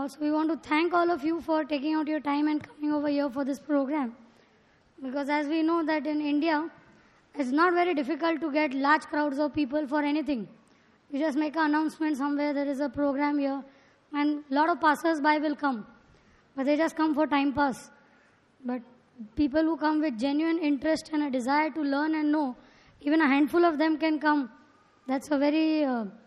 Also, we want to thank all of you for taking out your time and coming over here for this program. Because as we know that in India, it's not very difficult to get large crowds of people for anything. You just make an announcement somewhere, there is a program here, and a lot of passers-by will come. But they just come for time pass. But people who come with genuine interest and a desire to learn and know, even a handful of them can come. That's a very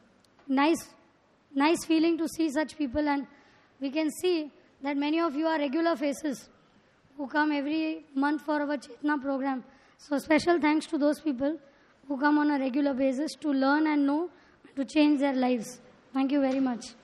nice feeling to see such people, and we can see that many of you are regular faces who come every month for our Chetna program. So special thanks to those people who come on a regular basis to learn and know, to change their lives. Thank you very much.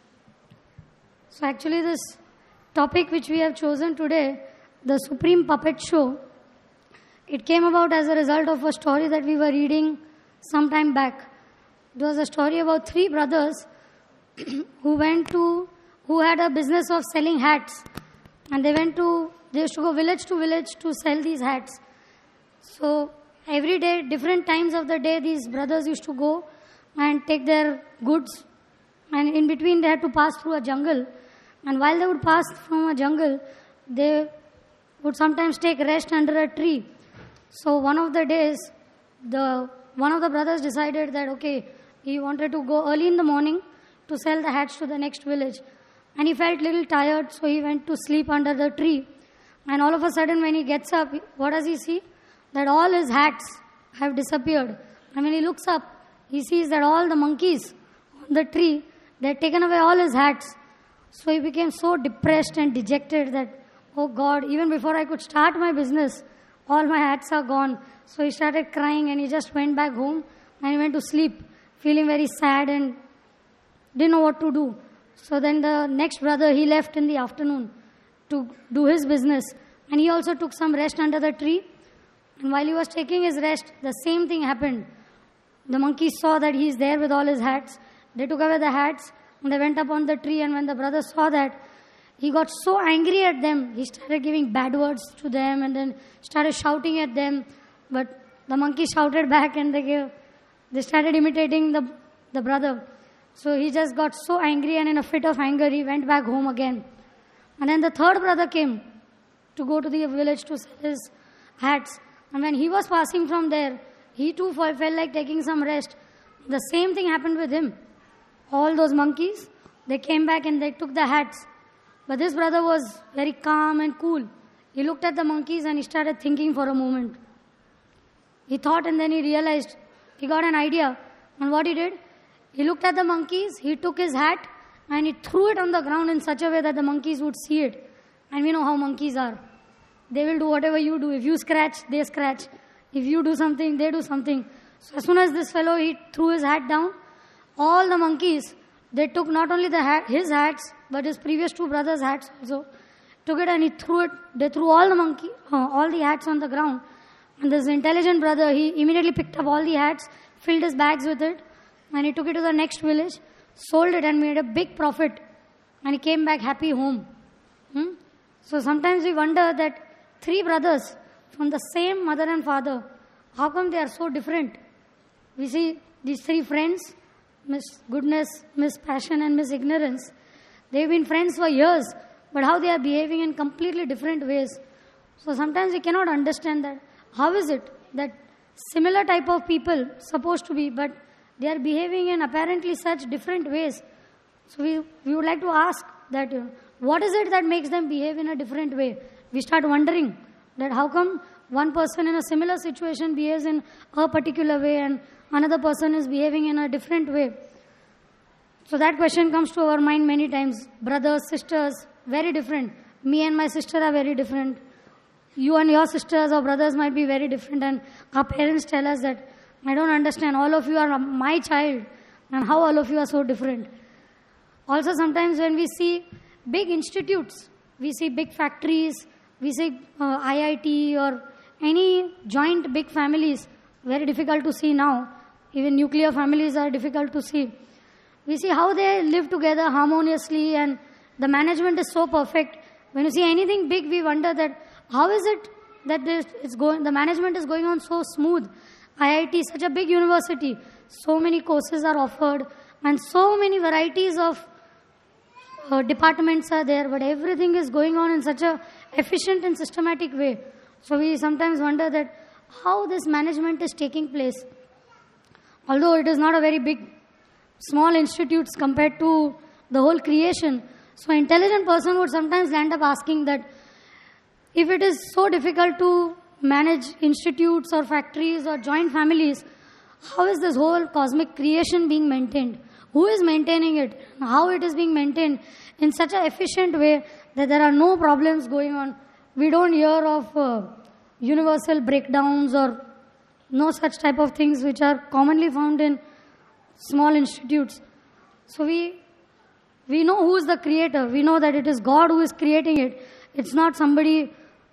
So actually this topic which we have chosen today, the Supreme Puppet Show, it came about as a result of a story that we were reading some time back. It was a story about three brothers who had a business of selling hats, and they used to go village to village to sell these hats. So every day, different times of the day, these brothers used to go and take their goods, and in between they had to pass through a jungle, and while they would pass from a jungle, they would sometimes take rest under a tree. So one of the days, one of the brothers decided that he wanted to go early in the morning to sell the hats to the next village, and he felt little tired, so he went to sleep under the tree. And all of a sudden when he gets up, what does he see? That all his hats have disappeared. And when he looks up, he sees that all the monkeys on the tree, they had taken away all his hats. So he became so depressed and dejected that, oh God, even before I could start my business, all my hats are gone. So he started crying, and he just went back home and he went to sleep, feeling very sad and didn't know what to do. So then the next brother, he left in the afternoon to do his business, and he also took some rest under the tree. And while he was taking his rest, the same thing happened. The monkeys saw that he is there with all his hats. They took away the hats and they went up on the tree, and when the brother saw that, he got so angry at them. He started giving bad words to them and then started shouting at them. But the monkeys shouted back, and they started imitating the brother. So he just got so angry, and in a fit of anger, he went back home again. And then the third brother came to go to the village to sell his hats. And when he was passing from there, he too felt like taking some rest. The same thing happened with him. All those monkeys, they came back and they took the hats. But this brother was very calm and cool. He looked at the monkeys and he started thinking for a moment. He thought, and then he realized, he got an idea. And what he did, he looked at the monkeys, he took his hat and he threw it on the ground in such a way that the monkeys would see it. And we know how monkeys are. They will do whatever you do. If you scratch, they scratch. If you do something, they do something. So as soon as this fellow, he threw his hat down, all the monkeys, they took not only his hats, but his previous two brothers' hats also. Took it and he threw it. They threw all the hats on the ground. And this intelligent brother, he immediately picked up all the hats, filled his bags with it, and he took it to the next village, sold it and made a big profit. And he came back happy home. So sometimes we wonder that three brothers from the same mother and father, how come they are so different? We see these three friends, Miss Goodness, Miss Passion and Miss Ignorance. They've been friends for years, but how they are behaving in completely different ways. So sometimes we cannot understand that. How is it that similar type of people supposed to be, but they are behaving in apparently such different ways? So we would like to ask that what is it that makes them behave in a different way? We start wondering that how come one person in a similar situation behaves in a particular way and another person is behaving in a different way. So that question comes to our mind many times. Brothers, sisters, very different. Me and my sister are very different. You and your sisters or brothers might be very different, and our parents tell us that, I don't understand, all of you are my child, and how all of you are so different. Also sometimes when we see big institutes, we see big factories, we see IIT or any joint big families, very difficult to see now. Even nuclear families are difficult to see. We see how they live together harmoniously and the management is so perfect. When you see anything big, we wonder that how is it that the management is going on so smooth. IIT is such a big university. So many courses are offered and so many varieties of departments are there, but everything is going on in such a efficient and systematic way. So we sometimes wonder that how this management is taking place. Although it is not a very big, small institutes compared to the whole creation. So an intelligent person would sometimes land up asking that if it is so difficult to manage institutes or factories or joint families, how is this whole cosmic creation being maintained? Who is maintaining it? How it is being maintained in such an efficient way that there are no problems going on? We don't hear of universal breakdowns or no such type of things which are commonly found in small institutes. So we know who is the creator. We know that it is God who is creating it. It's not somebody,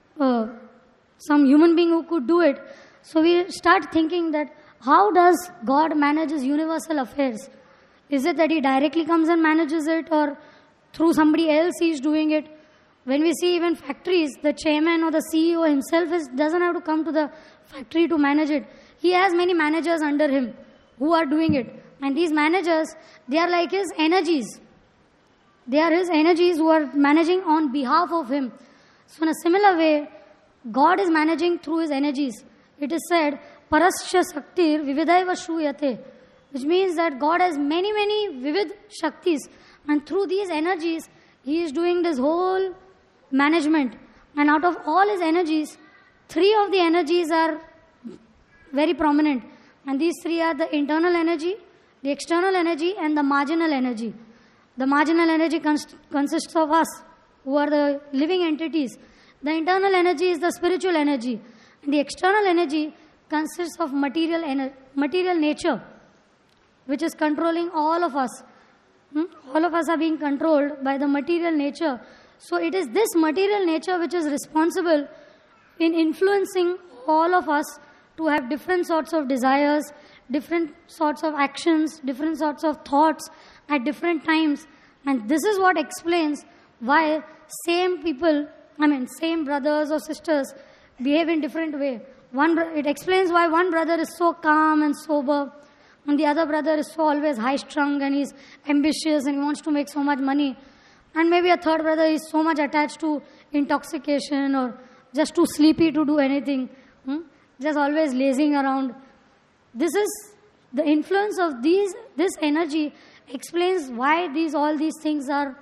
some human being who could do it. So we start thinking that how does God manage his universal affairs? Is it that he directly comes and manages it, or through somebody else he is doing it? When we see even factories, the chairman or the CEO himself doesn't have to come to the factory to manage it. He has many managers under him who are doing it. And these managers, they are like his energies. They are his energies who are managing on behalf of him. So in a similar way, God is managing through his energies. It is said, Parasya Shaktir Vividaiva Shruyate, which means that God has many, many vivid Shaktis, and through these energies, he is doing this whole management. And out of all his energies, 3 of the energies are very prominent. And these 3 are the internal energy, the external energy, and the marginal energy. The marginal energy consists of us, who are the living entities. The internal energy is the spiritual energy. And the external energy consists of material nature, which is controlling all of us. All of us are being controlled by the material nature. So it is this material nature which is responsible in influencing all of us to have different sorts of desires, different sorts of actions, different sorts of thoughts at different times. And this is what explains why same people, same brothers or sisters behave in different way. It explains why one brother is so calm and sober, and the other brother is so always high-strung and he's ambitious and he wants to make so much money. And maybe a third brother is so much attached to intoxication or just too sleepy to do anything, just always lazing around. This is the influence of this energy explains why all these things are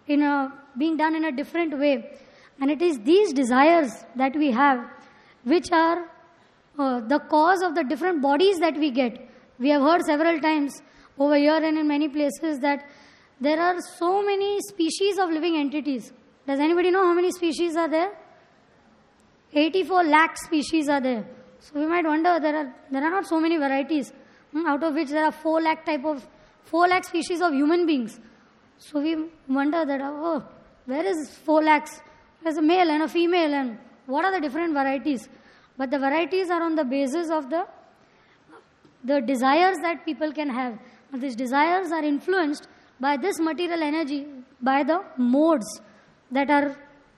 being done in a different way. And it is these desires that we have which are the cause of the different bodies that we get. We have heard several times over here and in many places that there are so many species of living entities. Does anybody know how many species are there? 84 lakh species are there. So we might wonder, there are not so many varieties, out of which there are 4 lakh species of human beings. So we wonder that, where is 4 lakhs? There's a male and a female, and what are the different varieties? But the varieties are on the basis of the desires that people can have. And these desires are influenced by this material energy, by the modes that are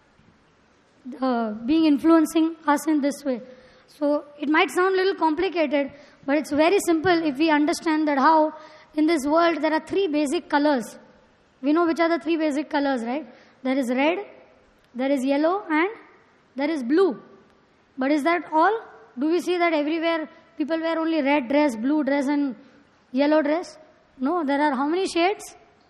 being influencing us in this way. So it might sound a little complicated, but it's very simple if we understand that how in this world there are 3 basic colors. We know which are the 3 basic colors, right? There is red, there is yellow, and there is blue. But is that all? Do we see that everywhere people wear only red dress, blue dress, and yellow dress? No, there are how many shades?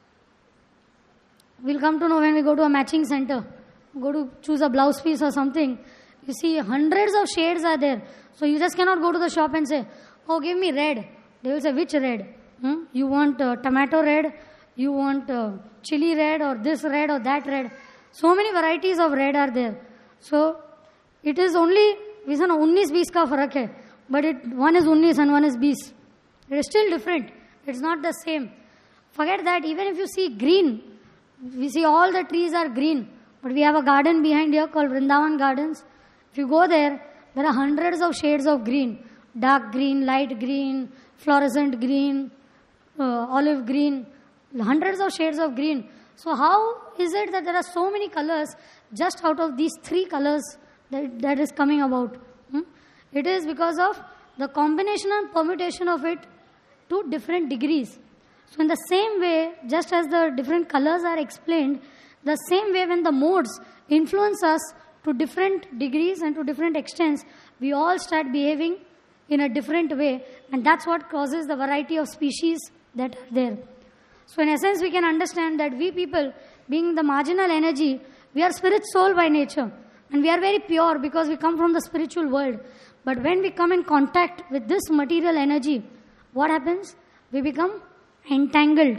We'll come to know when we go to a matching center. Go to choose a blouse piece or something. You see hundreds of shades are there. So you just cannot go to the shop and say, oh, give me red. They will say, which red? You want tomato red? You want chili red, or this red or that red? So many varieties of red are there. So it is only, we say, 19 20 ka farak hai. But one is 19 and one is 20. It is still different. It's not the same. Forget that. Even if you see green, we see all the trees are green. But we have a garden behind here called Vrindavan Gardens. If you go there, there are hundreds of shades of green. Dark green, light green, fluorescent green, olive green. Hundreds of shades of green. So how is it that there are so many colors just out of these 3 colors that is coming about? It is because of the combination and permutation of it to different degrees. So in the same way, just as the different colors are explained, the same way when the modes influence us to different degrees and to different extents, we all start behaving in a different way, and that's what causes the variety of species that are there. So in essence, we can understand that we people, being the marginal energy, we are spirit soul by nature, and we are very pure because we come from the spiritual world. But when we come in contact with this material energy, what happens? We become entangled.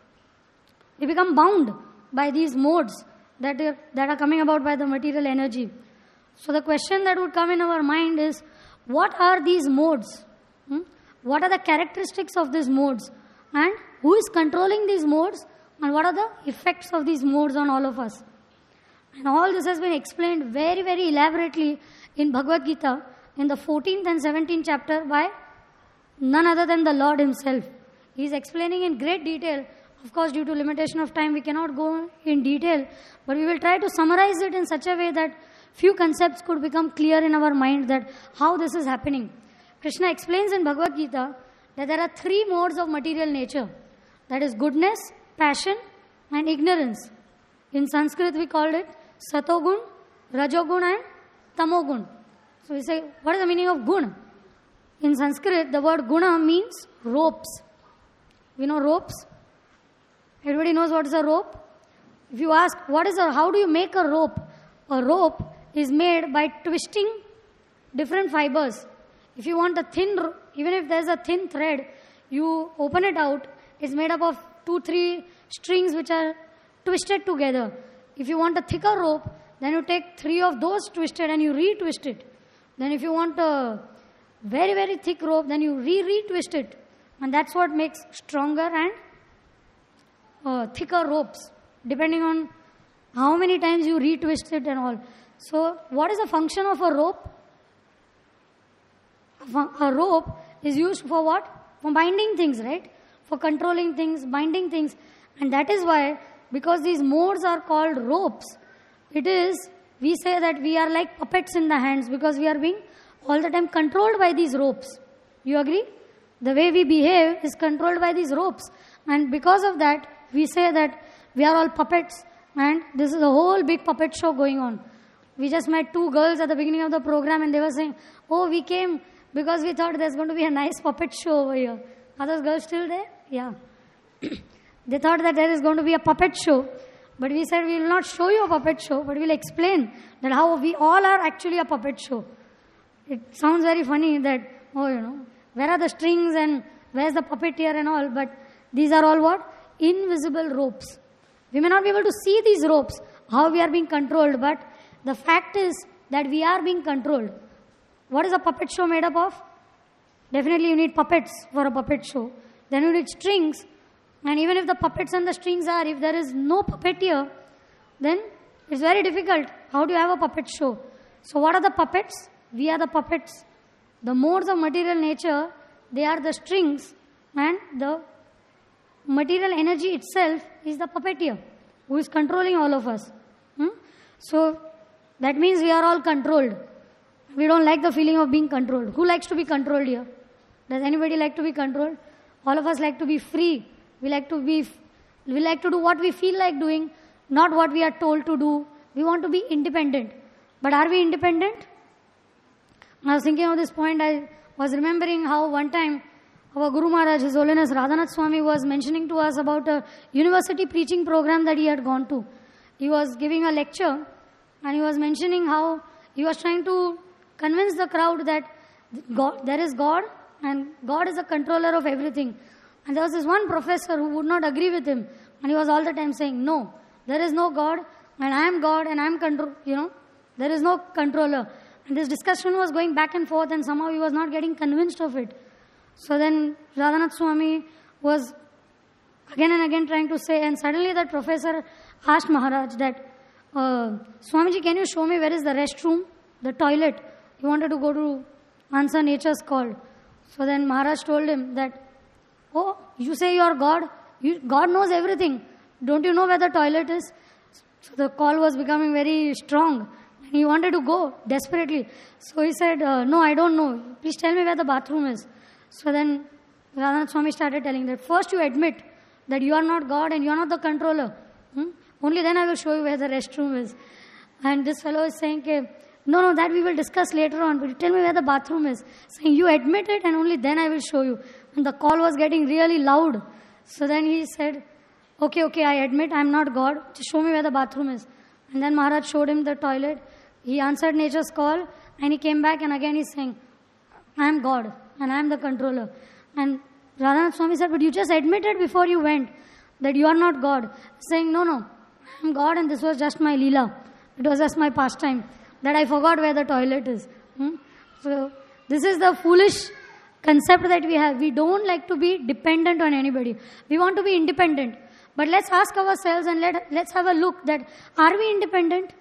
We become bound by these modes that are coming about by the material energy. So the question that would come in our mind is, what are these modes? What are the characteristics of these modes? And who is controlling these modes? And what are the effects of these modes on all of us? And all this has been explained very, very elaborately in Bhagavad Gita in the 14th and 17th chapter by none other than the Lord Himself. He is explaining in great detail. Of course, due to limitation of time, we cannot go in detail, but we will try to summarize it in such a way that few concepts could become clear in our mind that how this is happening. Krishna explains in Bhagavad Gita that there are 3 modes of material nature. That is goodness, passion and ignorance. In Sanskrit we called it Satogun, Rajogun and Tamogun. So we say, what is the meaning of gun? In Sanskrit, the word guna means ropes. We know ropes. Everybody knows what is a rope. If you ask, how do you make a rope? A rope is made by twisting different fibers. If you want a thin, even if there's a thin thread, you open it out, it's made up of 2-3 strings which are twisted together. If you want a thicker rope, then you take 3 of those twisted and you retwist it. Then if you want a very, very thick rope, then you retwist it. And that's what makes stronger and thicker ropes, depending on how many times you retwist it and all. So, what is the function of a rope? A rope is used for what? For binding things, right? For controlling things, binding things. And that is why, because these modes are called ropes, we say that we are like puppets in the hands because we are being all the time controlled by these ropes. You agree? The way we behave is controlled by these ropes. And because of that, we say that we are all puppets and this is a whole big puppet show going on. We just met 2 girls at the beginning of the program and they were saying, oh, we came because we thought there's going to be a nice puppet show over here. Are those girls still there? Yeah. They thought that there is going to be a puppet show. But we said we will not show you a puppet show, but we will explain that how we all are actually a puppet show. It sounds very funny that, where are the strings and where's the puppeteer and all, but these are all what? Invisible ropes. We may not be able to see these ropes, how we are being controlled, but the fact is that we are being controlled. What is a puppet show made up of? Definitely you need puppets for a puppet show. Then you need strings. And even if the puppets and the strings are, if there is no puppeteer, then it's very difficult. How do you have a puppet show? So what are the puppets? We are the puppets. The modes of material nature, they are the strings, and the material energy itself is the puppeteer who is controlling all of us. So that means we are all controlled. We don't like the feeling of being controlled. Who likes to be controlled here? Does anybody like to be controlled? All of us like to be free. We like to do what we feel like doing, not what we are told to do. We want to be independent. But are we independent? I was thinking of this point. I was remembering how one time our Guru Maharaj, His Holiness Radhanath Swami, was mentioning to us about a university preaching program that he had gone to. He was giving a lecture and he was mentioning how he was trying to convince the crowd that there is God and God is the controller of everything. And there was this one professor who would not agree with him. And he was all the time saying, no, there is no God and I am God and I am there is no controller. And this discussion was going back and forth and somehow he was not getting convinced of it. So then Radhanath Swami was again and again trying to say, and suddenly that professor asked Maharaj that, Swamiji, can you show me where is the restroom, the toilet? He wanted to go to answer nature's call. So then Maharaj told him that, oh, you say you are God? God knows everything. Don't you know where the toilet is? So the call was becoming very strong. And he wanted to go desperately. So he said, no, I don't know. Please tell me where the bathroom is. So then Radhanath Swami started telling that first you admit that you are not God and you are not the controller. Only then I will show you where the restroom is. And this fellow is saying, no, that we will discuss later on, but you tell me where the bathroom is. Saying, you admit it and only then I will show you. And the call was getting really loud. So then he said, okay, I admit I am not God. Just show me where the bathroom is. And then Maharaj showed him the toilet. He answered nature's call and he came back and again he's saying, I am God and I am the controller. And Radhanath Swami said, but you just admitted before you went that you are not God. Saying, no, I am God and this was just my Leela. It was just my pastime that I forgot where the toilet is. So this is the foolish concept that we have. We don't like to be dependent on anybody. We want to be independent. But let's ask ourselves and let's have a look that are we independent?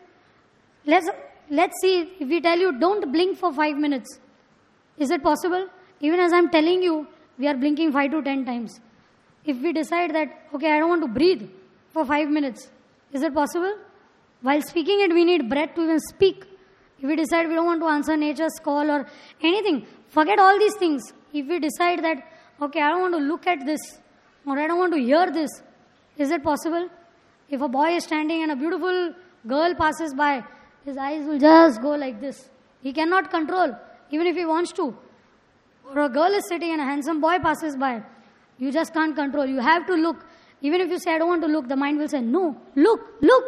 Let's see. If we tell you don't blink for 5 minutes, is it possible? Even as I'm telling you, we are blinking 5 to 10 times. If we decide that, okay, I don't want to breathe for 5 minutes, is it possible? While speaking it, we need breath to even speak. If we decide we don't want to answer nature's call or anything, forget all these things. If we decide that, okay, I don't want to look at this or I don't want to hear this, is it possible? If a boy is standing and a beautiful girl passes by, his eyes will just go like this. He cannot control, even if he wants to. Or a girl is sitting and a handsome boy passes by. You just can't control. You have to look. Even if you say, I don't want to look, the mind will say, no, look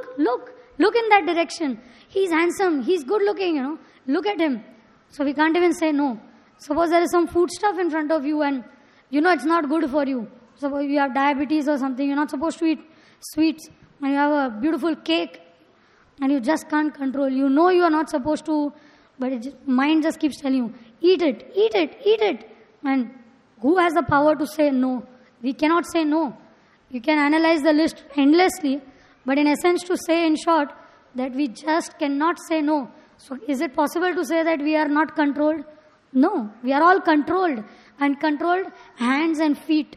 in that direction. He's handsome, he's good looking, Look at him. So we can't even say no. Suppose there is some food stuff in front of you and it's not good for you. Suppose you have diabetes or something, you're not supposed to eat sweets. And you have a beautiful cake and you just can't control. You know you are not supposed to, but mind just keeps telling you, eat it. And who has the power to say no? We cannot say no. You can analyze the list endlessly, but in essence to say in short that we just cannot say no. So is it possible to say that we are not controlled? No, we are all controlled and controlled hands and feet.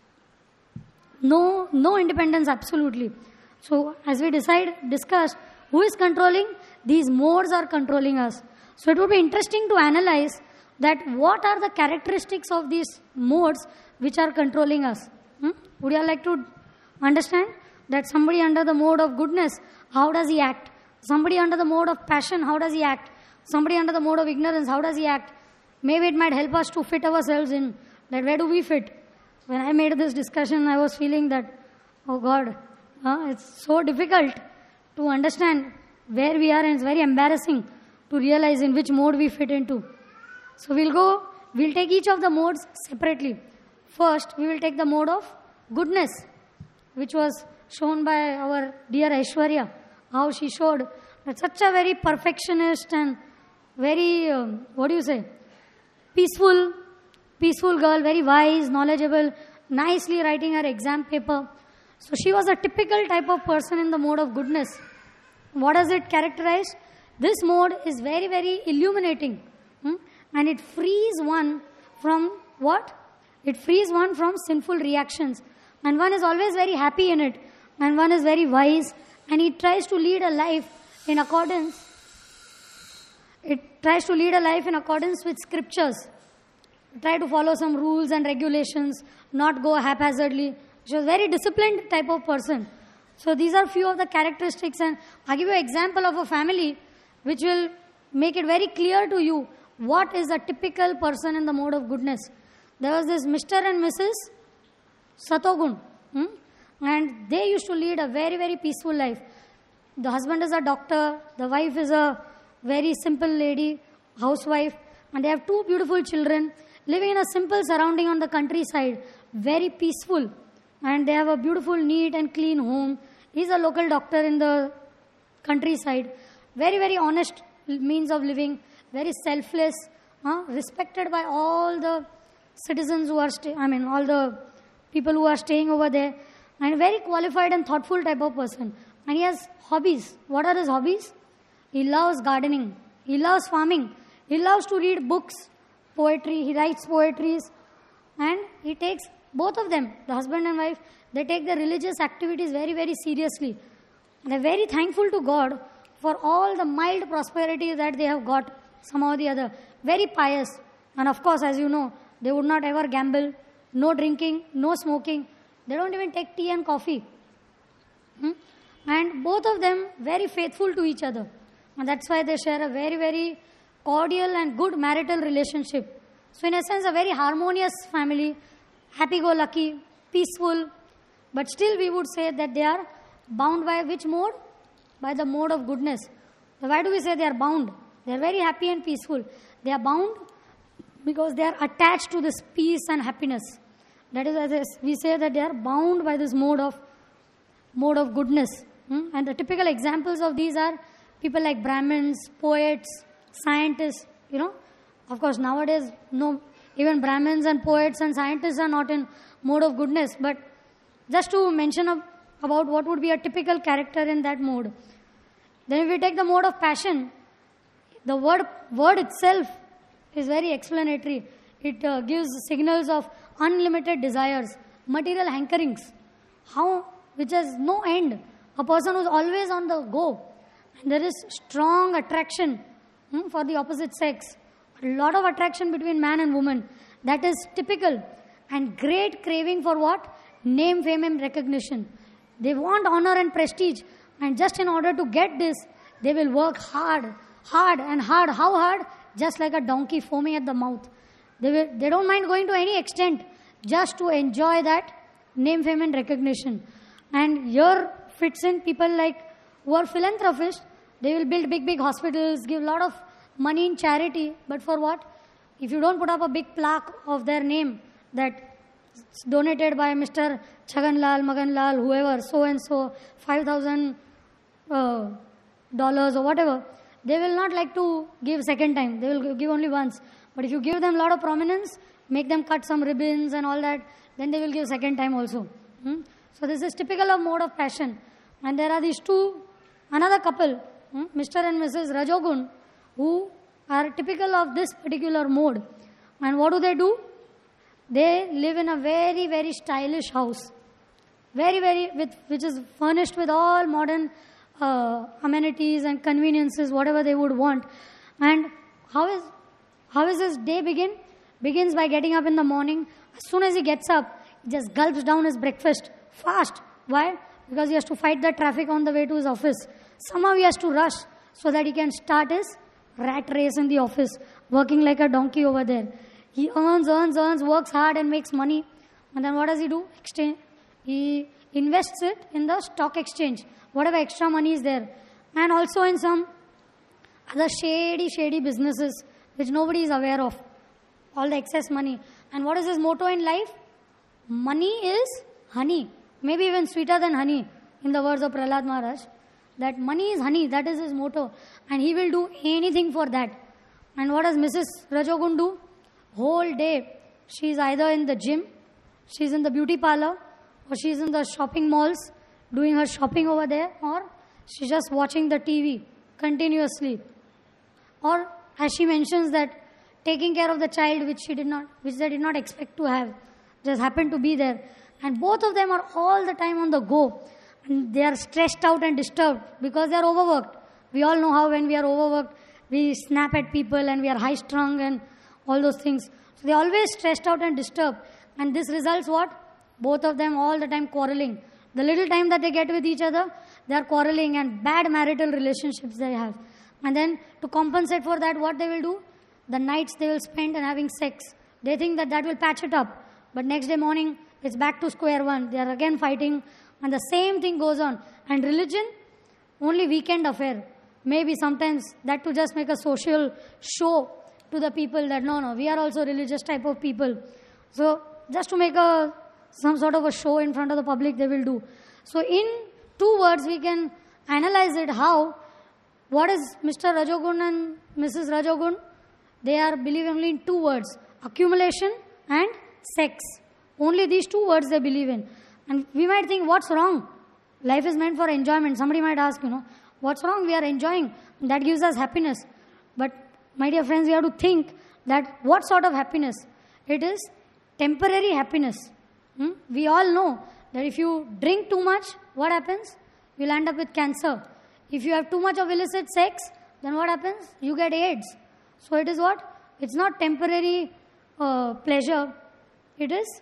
No independence absolutely. So as we discussed, who is controlling? These modes are controlling us. So it would be interesting to analyze that what are the characteristics of these modes which are controlling us. Would you like to understand that somebody under the mode of goodness, how does he act? Somebody under the mode of passion, how does he act? Somebody under the mode of ignorance, how does he act? Maybe it might help us to fit ourselves in that where do we fit? When I made this discussion, I was feeling that, oh God, it's so difficult to understand where we are and it's very embarrassing to realize in which mode we fit into. So we'll take each of the modes separately. First, we will take the mode of goodness, which was shown by our dear Aishwarya, how she showed that such a very perfectionist and very, peaceful girl, very wise, knowledgeable, nicely writing her exam paper. So she was a typical type of person in the mode of goodness. What does it characterize? This mode is very, very illuminating. And it frees one from what? It frees one from sinful reactions. And one is always very happy in it. And one is very wise. And it tries to lead a life in accordance. It tries to lead a life in accordance with scriptures. Try to follow some rules and regulations. Not go haphazardly. She was a very disciplined type of person. So these are few of the characteristics. And I'll give you an example of a family which will make it very clear to you what is a typical person in the mode of goodness. There was this Mr. and Mrs. Satogun. And they used to lead a very, very peaceful life. The husband is a doctor. The wife is a very simple lady, housewife. And they have 2 beautiful children living in a simple surrounding on the countryside. Very peaceful. And they have a beautiful, neat and clean home. He's a local doctor in the countryside. Very, very honest means of living. Very selfless. Respected by all the citizens who are all the people who are staying over there. And very qualified and thoughtful type of person. And he has hobbies. What are his hobbies? He loves gardening. He loves farming. He loves to read books, poetry. He writes poetries. And he takes both of them, the husband and wife, they take their religious activities very, very seriously. And they're very thankful to God for all the mild prosperity that they have got somehow or the other. Very pious. And of course, as you know, they would not ever gamble. No drinking, no smoking, They don't even take tea and coffee. And both of them very faithful to each other. And that's why they share a very, very cordial and good marital relationship. So in a sense, a very harmonious family, happy-go-lucky, peaceful. But still we would say that they are bound by which mode? By the mode of goodness. So why do we say they are bound? They are very happy and peaceful. They are bound because they are attached to this peace and happiness. That is why we say that they are bound by this mode of goodness. And the typical examples of these are people like Brahmins, poets, scientists. Of course, nowadays, no, even Brahmins and poets and scientists are not in mode of goodness. But just to mention about what would be a typical character in that mode. Then if we take the mode of passion, the word itself is very explanatory. It gives signals of unlimited desires, material hankerings, which has no end. A person who is always on the go. And there is strong attraction for the opposite sex. A lot of attraction between man and woman. That is typical. And great craving for what? Name, fame and recognition. They want honor and prestige. And just in order to get this, they will work hard. How hard? Just like a donkey foaming at the mouth. They don't mind going to any extent just to enjoy that name, fame and recognition. And here fits in people like who are philanthropists. They will build big hospitals, give a lot of money in charity. But for what? If you don't put up a big plaque of their name that it's donated by Mr. Chhaganlal, Maganlal, whoever, so and so, $5,000 or whatever, they will not like to give second time. They will give only once. But if you give them a lot of prominence, make them cut some ribbons and all that, then they will give second time also. So this is typical of mode of passion. And there are these another couple, Mr. and Mrs. Rajogun, who are typical of this particular mode. And what do? They live in a very, very stylish house. Which is furnished with all modern amenities and conveniences, whatever they would want. And how is his day begin? Begins by getting up in the morning. As soon as he gets up, he just gulps down his breakfast fast. Why? Because he has to fight the traffic on the way to his office. Somehow he has to rush so that he can start his rat race in the office, working like a donkey over there. He earns, works hard and makes money. And then what does he do? He invests it in the stock exchange, whatever extra money is there. And also in some other shady businesses which nobody is aware of. All the excess money. And what is his motto in life? Money is honey. Maybe even sweeter than honey, in the words of Prahlad Maharaj. That money is honey, that is his motto. And he will do anything for that. And what does Mrs. Rajogun do? Whole day, she is either in the gym, she is in the beauty parlor, or she is in the shopping malls, doing her shopping over there, or she is just watching the TV continuously. Or as she mentions that, taking care of the child which they did not expect to have, just happened to be there. And both of them are all the time on the go. And they are stressed out and disturbed because they are overworked. We all know how when we are overworked, we snap at people and we are high-strung and all those things. So they are always stressed out and disturbed. And this results what? Both of them all the time quarreling. The little time that they get with each other, they are quarreling and bad marital relationships they have. And then to compensate for that, what they will do? The nights they will spend and having sex. They think that will patch it up. But next day morning, it's back to square one. They are again fighting. And the same thing goes on. And religion, only weekend affair. Maybe sometimes that to just make a social show to the people that no, we are also religious type of people. So just to make some sort of a show in front of the public, they will do. So in 2 words, we can analyze it what is Mr. Rajogun and Mrs. Rajogun? They are believing only in 2 words, accumulation and sex. Only these 2 words they believe in. And we might think, what's wrong? Life is meant for enjoyment. Somebody might ask, what's wrong? We are enjoying. That gives us happiness. But my dear friends, we have to think that what sort of happiness? It is temporary happiness. We all know that if you drink too much, what happens? You'll end up with cancer. If you have too much of illicit sex, then what happens? You get AIDS. So it is what? It's not temporary pleasure. It is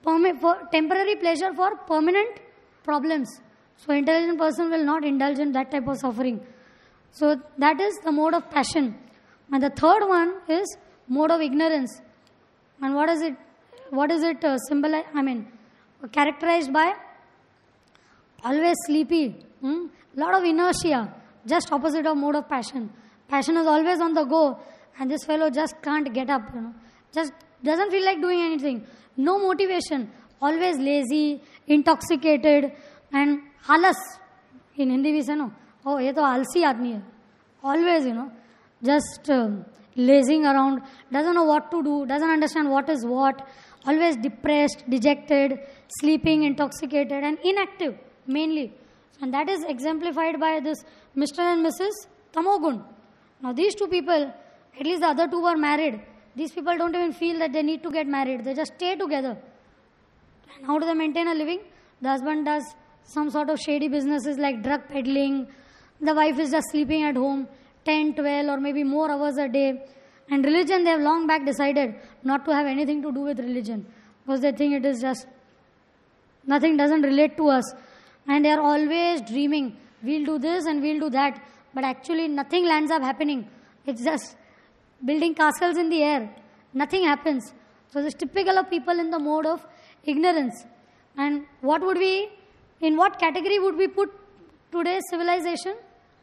for temporary pleasure for permanent problems. So intelligent person will not indulge in that type of suffering. So that is the mode of passion. And the third one is mode of ignorance. And what is it? What is it symbolize? I mean, characterized by always sleepy, lot of inertia, just opposite of mode of passion. Passion is always on the go, and this fellow just can't get up. Just doesn't feel like doing anything. No motivation. Always lazy, intoxicated, and halas. In Hindi we say no. Oh, ये तो आलसी आदमी है. Always, just lazing around, doesn't know what to do, doesn't understand what is what, always depressed, dejected, sleeping, intoxicated, and inactive mainly. And that is exemplified by this Mr. and Mrs. Tamogun. Now these two people, at least the other two were married. These people don't even feel that they need to get married. They just stay together. And how do they maintain a living? The husband does some sort of shady businesses like drug peddling. The wife is just sleeping at home 10, 12 or maybe more hours a day. And religion, they have long back decided not to have anything to do with religion. Because they think it is just, nothing doesn't relate to us. And they are always dreaming, we'll do this and we'll do that. But actually nothing lands up happening. It's just building castles in the air. Nothing happens. So this is typical of people in the mode of ignorance. And in what category would we put today's civilization?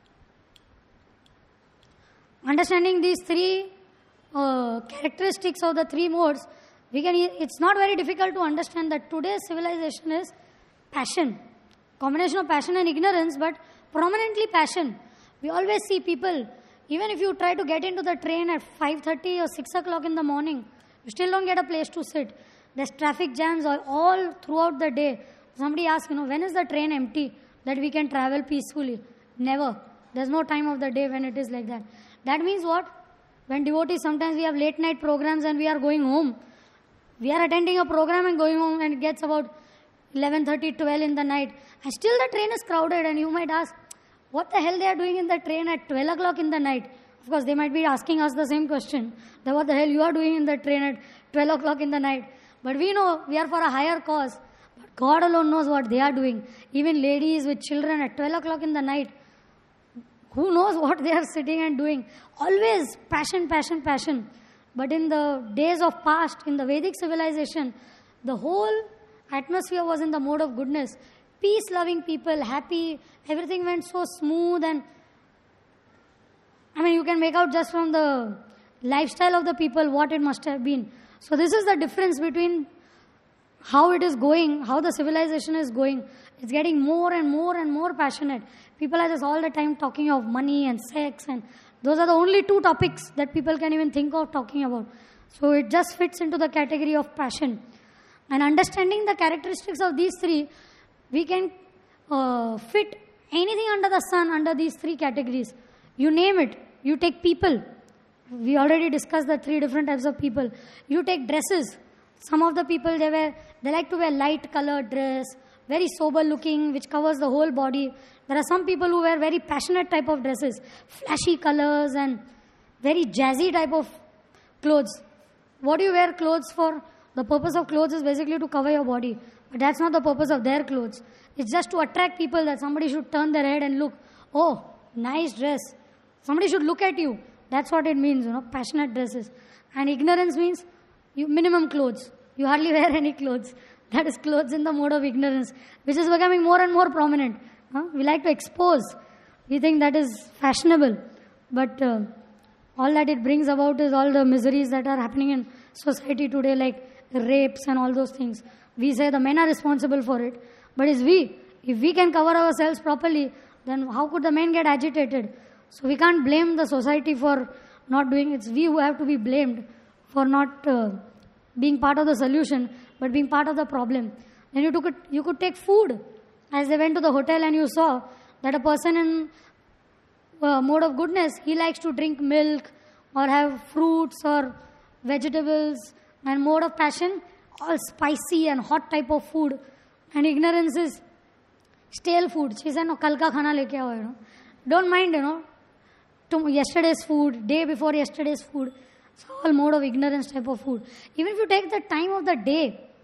Understanding these three characteristics of the three modes, it's not very difficult to understand that today's civilization is passion. Combination of passion and ignorance, but prominently passion. We always see people, even if you try to get into the train at 5:30 or 6 o'clock in the morning, you still don't get a place to sit. There's traffic jams all throughout the day. Somebody asks, when is the train empty that we can travel peacefully? Never. There's no time of the day when it is like that. That means what? When devotees, sometimes we have late night programs and we are going home. We are attending a program and going home and it gets about 11:30, 12 in the night. And still the train is crowded, and you might ask, what the hell they are doing in the train at 12 o'clock in the night? Of course, they might be asking us the same question. That what the hell you are doing in the train at 12 o'clock in the night? But we know we are for a higher cause. But God alone knows what they are doing. Even ladies with children at 12 o'clock in the night, who knows what they are sitting and doing? Always passion, passion, passion. But in the days of past, in the Vedic civilization, the whole atmosphere was in the mode of goodness. Peace-loving people, happy, everything went so smooth, and you can make out just from the lifestyle of the people what it must have been. So this is the difference between how it is going, how the civilization is going. It's getting more and more and more passionate. People are just all the time talking of money and sex, and those are the only two topics that people can even think of talking about. So it just fits into the category of passion. And understanding the characteristics of these three, we can fit anything under the sun under these three categories. You name it. You take people. We already discussed the three different types of people. You take dresses. Some of the people, they like to wear light colored dress, very sober looking, which covers the whole body. There are some people who wear very passionate type of dresses, flashy colors and very jazzy type of clothes. What do you wear clothes for? The purpose of clothes is basically to cover your body. But that's not the purpose of their clothes. It's just to attract people, that somebody should turn their head and look. Oh, nice dress. Somebody should look at you. That's what it means, passionate dresses. And ignorance means minimum clothes. You hardly wear any clothes. That is clothes in the mode of ignorance, which is becoming more and more prominent. We like to expose. We think that is fashionable. But all that it brings about is all the miseries that are happening in society today, like rapes and all those things. We say the men are responsible for it. But it's we. If we can cover ourselves properly, then how could the men get agitated? So we can't blame the society for not doing it. It's we who have to be blamed for not being part of the solution, but being part of the problem. Then you could take food. As they went to the hotel and you saw that a person in mode of goodness, he likes to drink milk or have fruits or vegetables, and mode of passion, all spicy and hot type of food. And ignorance is stale food. She said, no, kal ka khana leke aao, Don't mind, yesterday's food, day before yesterday's food. It's all mode of ignorance type of food. Even if you take the time of the day,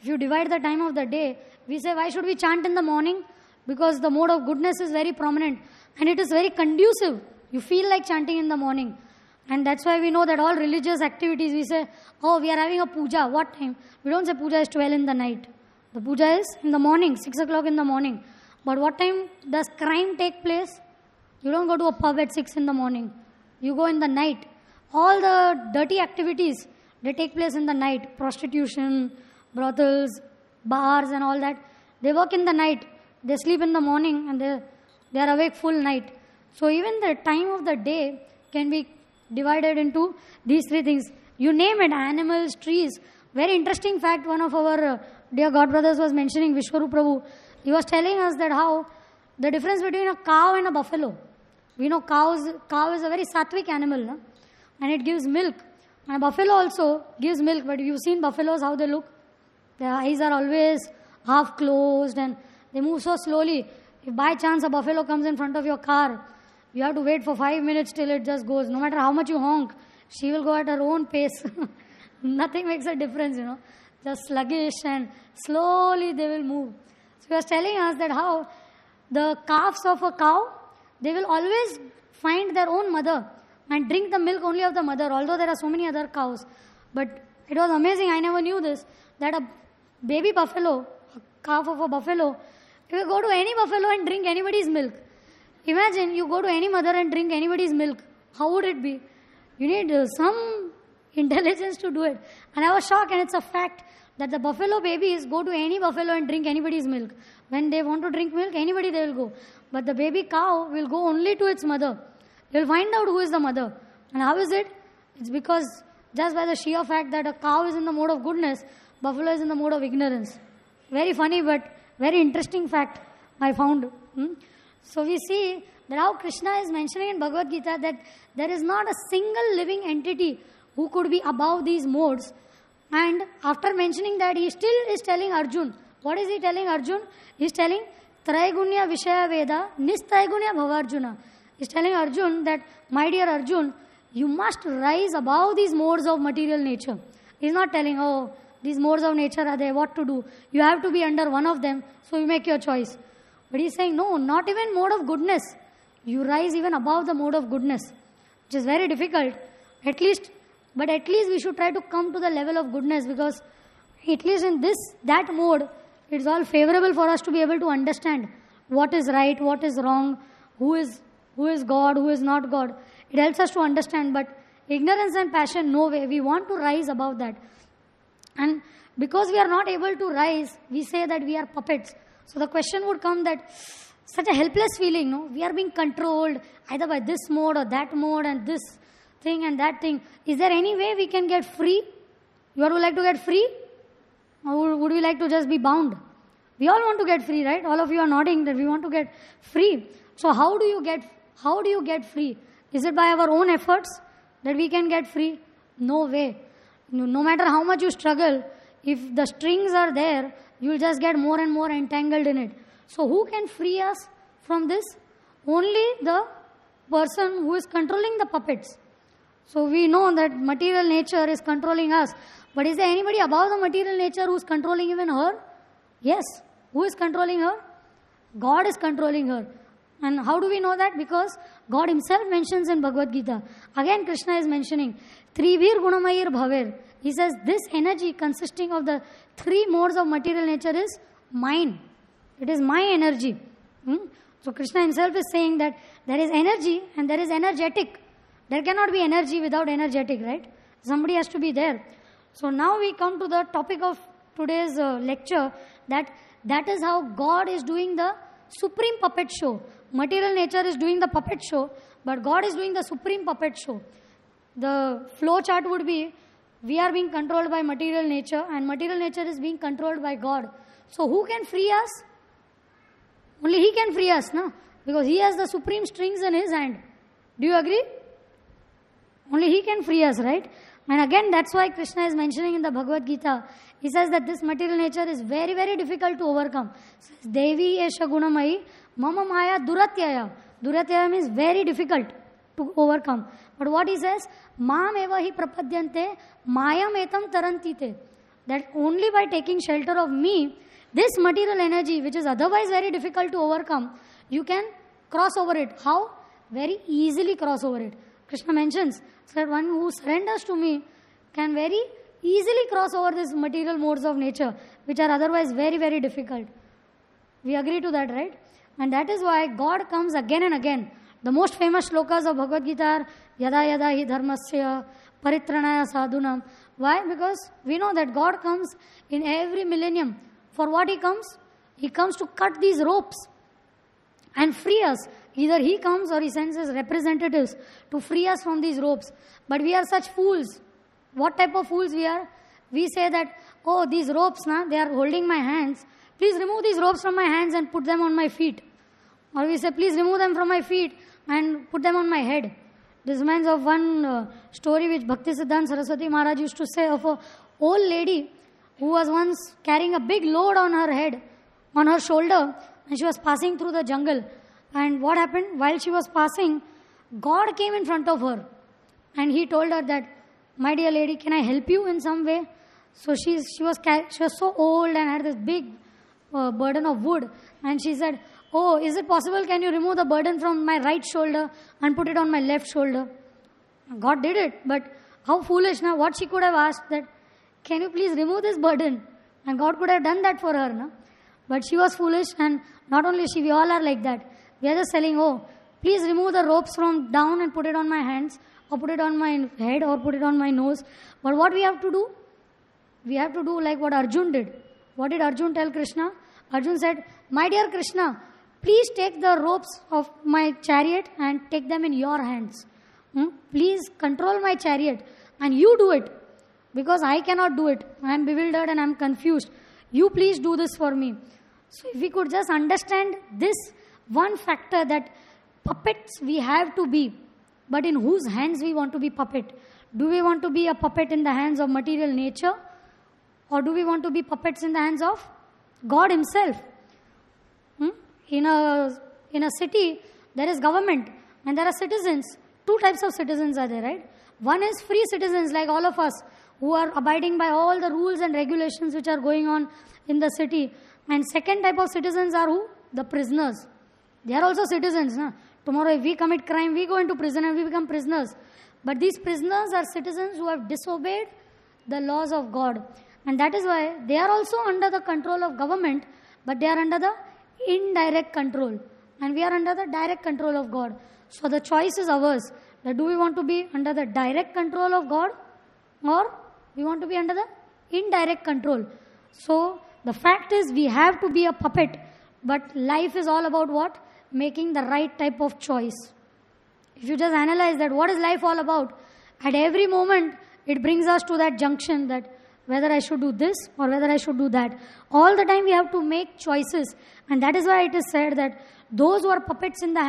If you divide the time of the day, we say, why should we chant in the morning? Because the mode of goodness is very prominent and it is very conducive. You feel like chanting in the morning. And that's why we know that all religious activities, we say, oh, we are having a puja. What time? We don't say puja is 12 in the night. The puja is in the morning, 6 o'clock in the morning. But what time does crime take place? You don't go to a pub at 6 in the morning. You go in the night. All the dirty activities, they take place in the night. Prostitution, brothels, bars and all that. They work in the night. They sleep in the morning and they are awake full night. So even the time of the day can be divided into these three things. You name it, animals, trees. Very interesting fact, one of our dear God brothers was mentioning, Vishwarup Prabhu. He was telling us that how the difference between a cow and a buffalo. We know cow is a very sattvic animal, no? And it gives milk. And a buffalo also gives milk, but you've seen buffaloes, how they look. Their eyes are always half closed and they move so slowly. If by chance a buffalo comes in front of your car, you have to wait for 5 minutes till it just goes. No matter how much you honk, she will go at her own pace. Nothing makes a difference, Just sluggish and slowly they will move. So he was telling us that how the calves of a cow, they will always find their own mother and drink the milk only of the mother, although there are so many other cows. But it was amazing, I never knew this, that a baby buffalo, a calf of a buffalo, it will go to any buffalo and drink anybody's milk. Imagine you go to any mother and drink anybody's milk. How would it be? You need some intelligence to do it. And I was shocked, and it's a fact that the buffalo babies go to any buffalo and drink anybody's milk. When they want to drink milk, anybody they will go. But the baby cow will go only to its mother. They will find out who is the mother. And how is it? It's because just by the sheer fact that a cow is in the mode of goodness, buffalo is in the mode of ignorance. Very funny but very interesting fact I found. So we see that how Krishna is mentioning in Bhagavad Gita that there is not a single living entity who could be above these modes. And after mentioning that, he still is telling Arjun. What is he telling Arjun? He is telling Traigunya Vishaya Veda Nistraigunya Bhavarjuna. He is telling Arjun that, my dear Arjun, you must rise above these modes of material nature. He is not telling, oh, these modes of nature are there, what to do? You have to be under one of them, so you make your choice. But he is saying, no, not even mode of goodness. You rise even above the mode of goodness, which is very difficult. At least we should try to come to the level of goodness, because at least in that mode, it's all favorable for us to be able to understand what is right, what is wrong, who is God, who is not God. It helps us to understand, but ignorance and passion, no way. We want to rise above that. And because we are not able to rise, we say that we are puppets. So the question would come that such a helpless feeling, no? We are being controlled either by this mode or that mode and this thing and that thing. Is there any way we can get free? You would like to get free? Or would we like to just be bound? We all want to get free, right? All of you are nodding that we want to get free. So how do you get free? Is it by our own efforts that we can get free? No way. No matter how much you struggle, if the strings are there, you will just get more and more entangled in it. So who can free us from this? Only the person who is controlling the puppets. So we know that material nature is controlling us. But is there anybody above the material nature who is controlling even her? Yes. Who is controlling her? God is controlling her. And how do we know that? Because God himself mentions in Bhagavad Gita. Again Krishna is mentioning, Trivir Gunamayir Bhaver. He says this energy consisting of the three modes of material nature is mine. It is my energy. So Krishna himself is saying that there is energy and there is energetic. There cannot be energy without energetic, right? Somebody has to be there. So now we come to the topic of today's lecture, that is how God is doing the supreme puppet show. Material nature is doing the puppet show, but God is doing the supreme puppet show. The flow chart would be, we are being controlled by material nature and material nature is being controlled by God. So who can free us? Only he can free us, no? Because he has the supreme strings in his hand. Do you agree? Only he can free us, right? And again, that's why Krishna is mentioning in the Bhagavad Gita, he says that this material nature is very, very difficult to overcome. He says, Devi esha gunamayi mama maya duratyaya. Duratyaya means very difficult to overcome. But what he says, Maam eva hi prapadyante mayam etam tarantite. that only by taking shelter of me, this material energy, which is otherwise very difficult to overcome, you can cross over it. How? Very easily cross over it. Krishna mentions that one who surrenders to me can very easily cross over these material modes of nature, which are otherwise very, very difficult. We agree to that, right? And that is why God comes again and again. The most famous shlokas of Bhagavad Gita are Yada Yada Hi Dharmasya Paritranaya Sadhunam. Why? Because we know that God comes in every millennium. For what He comes? He comes to cut these ropes and free us. Either He comes or He sends His representatives to free us from these ropes. But we are such fools. What type of fools we are? We say that, oh, these ropes, they are holding my hands. Please remove these ropes from my hands and put them on my feet. Or we say, please remove them from my feet and put them on my head. This reminds of one story which Bhaktisiddhanta Saraswati Maharaj used to say of a old lady who was once carrying a big load on her head, on her shoulder, and she was passing through the jungle. And what happened? While she was passing, God came in front of her and He told her that, my dear lady, can I help you in some way? So she was so old and had this big burden of wood, and she said, oh, is it possible, can you remove the burden from my right shoulder and put it on my left shoulder? God did it, but how foolish now. What she could have asked that, can you please remove this burden? And God could have done that for her, no? But she was foolish, and not only she, we all are like that. We are just telling, oh, please remove the ropes from down and put it on my hands, or put it on my head, or put it on my nose. But what we have to do? We have to do like what Arjun did. What did Arjun tell Krishna? Arjun said, my dear Krishna, please take the ropes of my chariot and take them in your hands. Please control my chariot and you do it, because I cannot do it. I am bewildered and I am confused. You please do this for me. So if we could just understand this one factor, that puppets we have to be, but in whose hands we want to be puppet? Do we want to be a puppet in the hands of material nature, or do we want to be puppets in the hands of God Himself? In a city, there is government and there are citizens. Two types of citizens are there, right? One is free citizens like all of us, who are abiding by all the rules and regulations which are going on in the city. And second type of citizens are who? The prisoners. They are also citizens. Tomorrow if we commit crime, we go into prison and we become prisoners. But these prisoners are citizens who have disobeyed the laws of God. And that is why they are also under the control of government, but they are under the indirect control. And we are under the direct control of God. So the choice is ours. That do we want to be under the direct control of God, or we want to be under the indirect control? So the fact is, we have to be a puppet. But life is all about what? Making the right type of choice. If you just analyze that, what is life all about? At every moment, it brings us to that junction that whether I should do this or whether I should do that. All the time we have to make choices. And that is why it is said that those who are puppets in the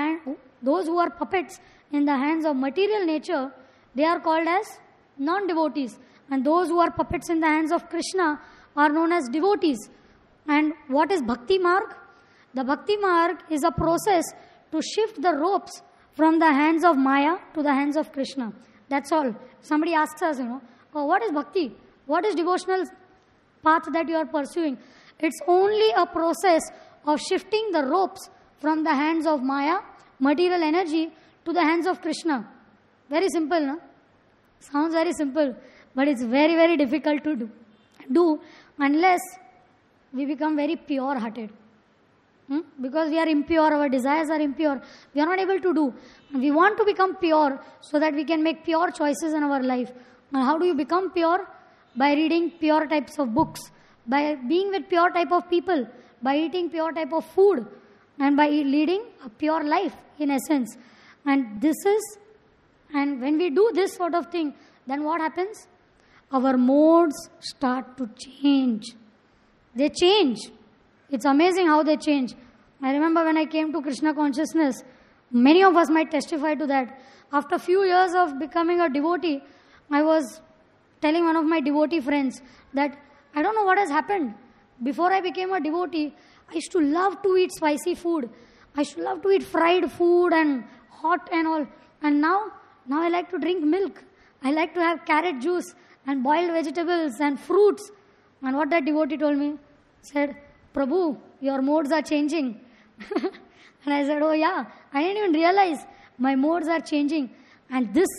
hands of material nature, they are called as non-devotees. And those who are puppets in the hands of Krishna are known as devotees. And what is Bhakti Marg? The Bhakti Marg is a process to shift the ropes from the hands of Maya to the hands of Krishna. That's all. Somebody asks us, oh, what is Bhakti? What is devotional path that you are pursuing? It's only a process of shifting the ropes from the hands of Maya, material energy, to the hands of Krishna. Very simple, no? Sounds very simple, but it's very, very difficult to do unless we become very pure-hearted. Because we are impure, our desires are impure. We are not able to do. And we want to become pure so that we can make pure choices in our life. And how do you become pure? By reading pure types of books, by being with pure type of people, by eating pure type of food, and by leading a pure life in essence. And when we do this sort of thing, then what happens? Our modes start to change. They change. It's amazing how they change. I remember when I came to Krishna consciousness, many of us might testify to that. After a few years of becoming a devotee, I was telling one of my devotee friends that I don't know what has happened. Before I became a devotee, I used to love to eat spicy food. I used to love to eat fried food and hot and all. And now I like to drink milk. I like to have carrot juice and boiled vegetables and fruits. And what that devotee told me, said, Prabhu, your modes are changing. And I said, oh yeah, I didn't even realize my modes are changing. And this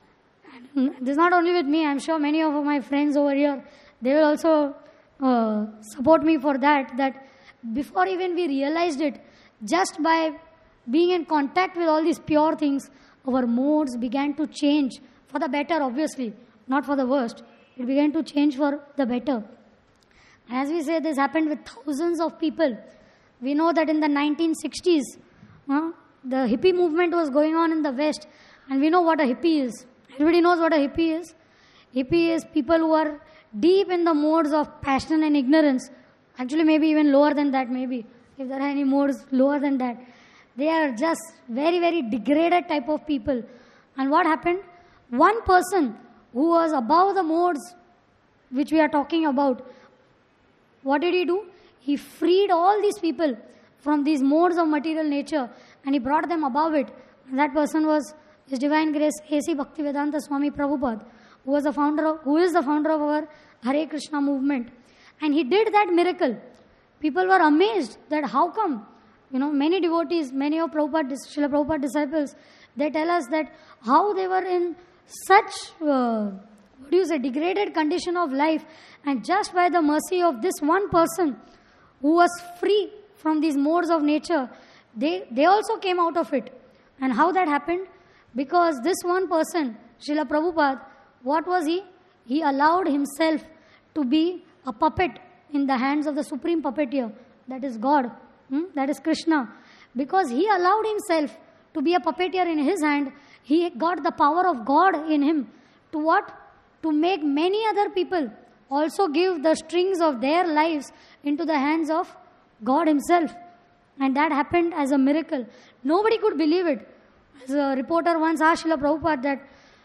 is not only with me, I'm sure many of my friends over here, they will also support me for that before even we realized it, just by being in contact with all these pure things, our modes began to change for the better, obviously, not for the worst. It began to change for the better. As we say, this happened with thousands of people. We know that in the 1960s, the hippie movement was going on in the West, and we know what a hippie is. Everybody knows what a hippie is. Hippie is people who are deep in the modes of passion and ignorance. Actually, maybe even lower than that, maybe, if there are any modes lower than that. They are just very, very degraded type of people. And what happened? One person who was above the modes which we are talking about, what did he do? He freed all these people from these modes of material nature and he brought them above it. And that person was His Divine Grace A.C. Bhaktivedanta Swami Prabhupada, who is the founder of our Hare Krishna movement. And he did that miracle. People were amazed that how come, many devotees, many of Srila Prabhupada disciples, they tell us that how they were in such, degraded condition of life, and just by the mercy of this one person who was free from these modes of nature, they also came out of it. And how that happened? Because this one person, Srila Prabhupada, what was he? He allowed himself to be a puppet in the hands of the supreme puppeteer, that is God, that is Krishna. Because he allowed himself to be a puppeteer in his hand, he got the power of God in him. To what? To make many other people also give the strings of their lives into the hands of God himself. And that happened as a miracle. Nobody could believe it. As a reporter once asked Srila Prabhupada that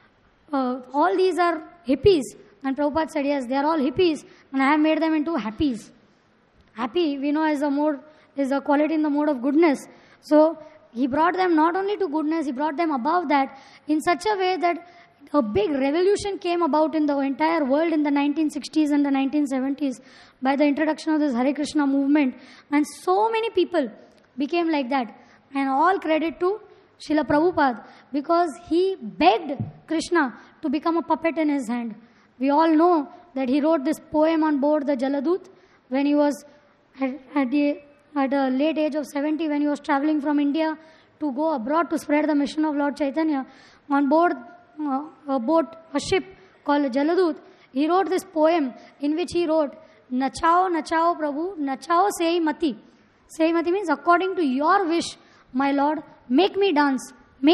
all these are hippies. And Prabhupada said, yes, they are all hippies and I have made them into happies. Happy, we know, is a quality in the mode of goodness. So he brought them not only to goodness, he brought them above that in such a way that a big revolution came about in the entire world in the 1960s and the 1970s by the introduction of this Hare Krishna movement. And so many people became like that. And all credit to Srila Prabhupada, because he begged Krishna to become a puppet in his hand. We all know that he wrote this poem on board the Jaladut when he was at a late age of 70, when he was traveling from India to go abroad to spread the mission of Lord Chaitanya. On board a ship called Jaladut, he wrote this poem in which he wrote, Nachao, Nachao Prabhu, Nachao Sei Mati. Sei Mati means according to your wish, my Lord, make me dance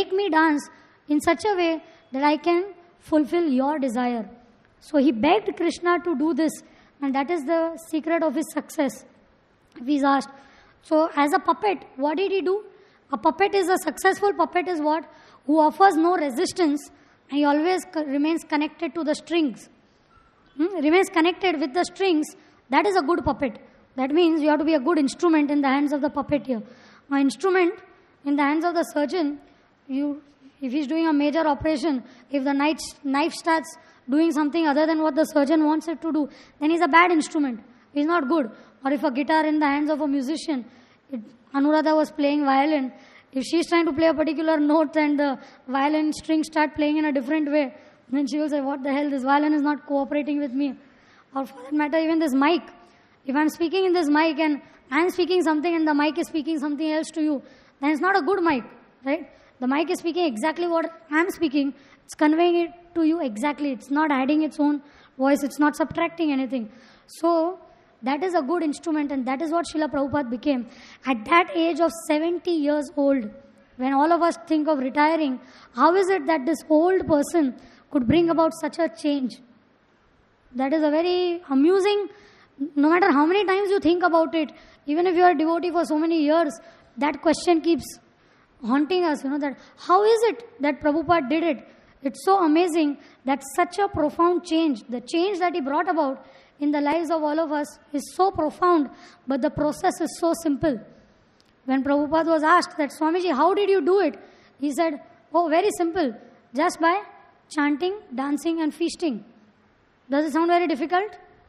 in such a way that I can fulfill your desire. So he begged Krishna to do this, and that is the secret of his success. If he's asked, so as a puppet, what did he do? A successful puppet is what? Who offers no resistance, and he always remains connected to the strings. Remains connected with the strings, that is a good puppet. That means you have to be a good instrument in the hands of the puppeteer. An instrument in the hands of the surgeon, if he's doing a major operation, if the knife starts doing something other than what the surgeon wants it to do, then he's a bad instrument. He's not good. Or if a guitar in the hands of a musician, Anuradha was playing violin, if she's trying to play a particular note and the violin strings start playing in a different way, then she will say, what the hell, this violin is not cooperating with me. Or for that matter, even this mic. If I'm speaking in this mic and I'm speaking something and the mic is speaking something else to you, then it's not a good mic, right? The mic is speaking exactly what I'm speaking. It's conveying it to you exactly. It's not adding its own voice. It's not subtracting anything. So that is a good instrument, and that is what Srila Prabhupada became. At that age of 70 years old, when all of us think of retiring, how is it that this old person could bring about such a change? That is a very amusing, no matter how many times you think about it, even if you are a devotee for so many years, that question keeps haunting us, that how is it that Prabhupada did it? It's so amazing that such a profound change, the change that he brought about in the lives of all of us is so profound, but the process is so simple. When Prabhupada was asked that, Swamiji, how did you do it? He said, oh, very simple, just by chanting, dancing and feasting. Does it sound very difficult?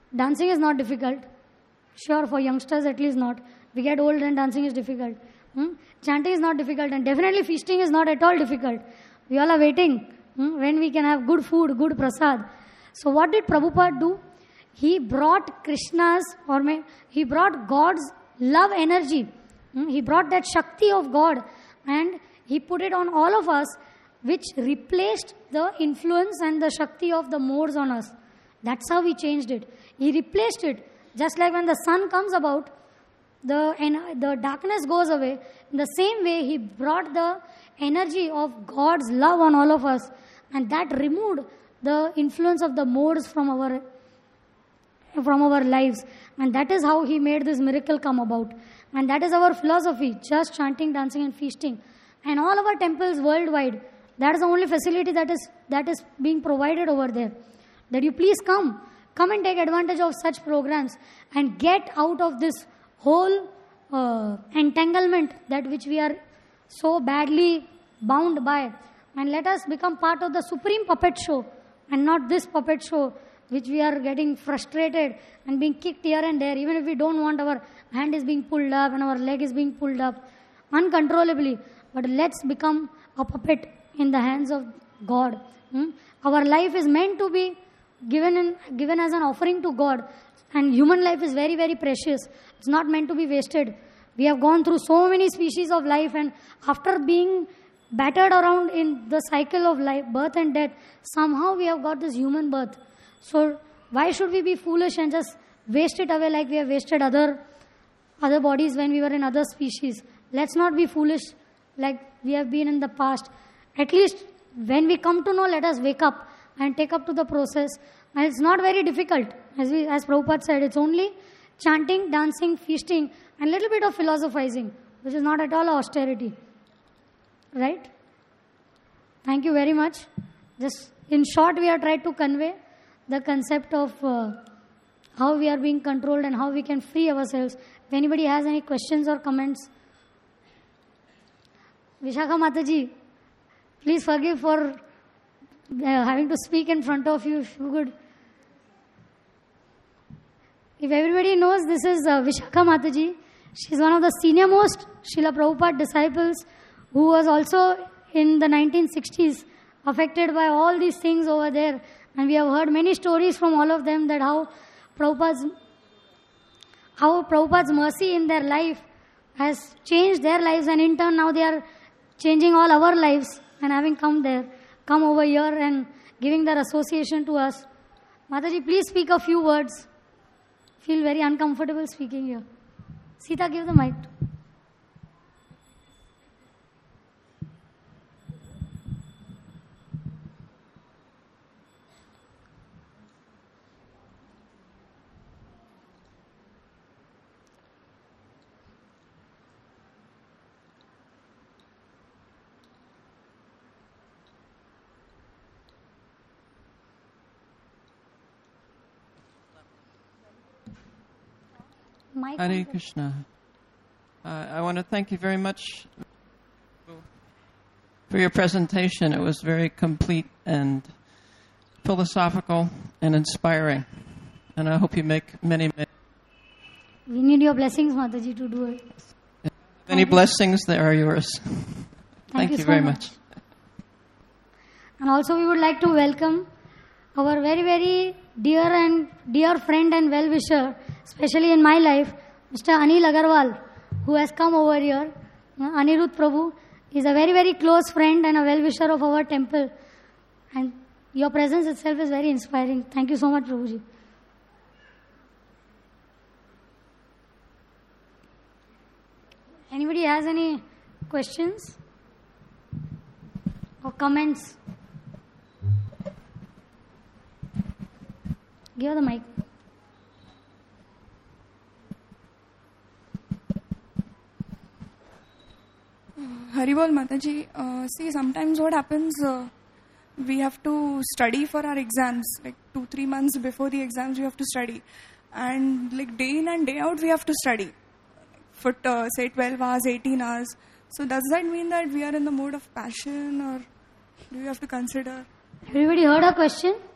dancing is not difficult. Sure, for youngsters at least not. We get old and dancing is difficult. Chanting is not difficult, and definitely feasting is not at all difficult. We all are waiting when we can have good food, good prasad. So what did Prabhupada do? He brought he brought God's love energy. He brought that Shakti of God and he put it on all of us, which replaced the influence and the Shakti of the modes on us. That's how he changed it. He replaced it. Just like when the sun comes about, the darkness goes away. In the same way, he brought the energy of God's love on all of us, and that removed the influence of the modes from our lives. And that is how he made this miracle come about. And that is our philosophy, just chanting, dancing and feasting. And all our temples worldwide, that is the only facility that is being provided over there. That you please come and take advantage of such programs and get out of this whole entanglement that which we are so badly bound by, and let us become part of the supreme puppet show and not this puppet show which we are getting frustrated and being kicked here and there. Even if we don't want, our hand is being pulled up and our leg is being pulled up uncontrollably, but let's become a puppet in the hands of God. Our life is meant to be given as an offering to God, and human life is very, very precious. It's not meant to be wasted. We have gone through so many species of life, and after being battered around in the cycle of life, birth and death, somehow we have got this human birth. So why should we be foolish and just waste it away like we have wasted other bodies when we were in other species? Let's not be foolish like we have been in the past. At least when we come to know, let us wake up and take up to the process. And it's not very difficult. As Prabhupada said, it's only chanting, dancing, feasting, and a little bit of philosophizing, which is not at all austerity. Right? Thank you very much. Just in short, we have tried to convey the concept of how we are being controlled and how we can free ourselves. If anybody has any questions or comments. Vishakha Mataji, please forgive for having to speak in front of you, if you could. If everybody knows, this is Vishakha Mataji. She is one of the senior most Srila Prabhupada disciples, who was also in the 1960s affected by all these things over there. And we have heard many stories from all of them that how Prabhupada's mercy in their life has changed their lives, and in turn now they are changing all our lives, and having come over here and giving their association to us. Mataji, please speak a few words. Feel very uncomfortable speaking here. Sita, give the mic. Hare Krishna. I want to thank you very much for your presentation. It was very complete and philosophical and inspiring. And I hope you make many. We need your blessings, Mataji, to do it. Many blessings, they are yours. Thank you so very much. And also we would like to welcome our very, very dear friend and well-wisher, especially in my life, Mr. Anil Agarwal, who has come over here. Anirudh Prabhu is a very, very close friend and a well-wisher of our temple. And your presence itself is very inspiring. Thank you so much, Prabhuji. Anybody has any questions or comments? Give her the mic. Haribol Mataji, see, sometimes what happens, we have to study for our exams, like 2-3 months before the exams we have to study. And like day in and day out we have to study for say 12 hours, 18 hours. So does that mean that we are in the mode of passion, or do we have to consider? Everybody heard her question?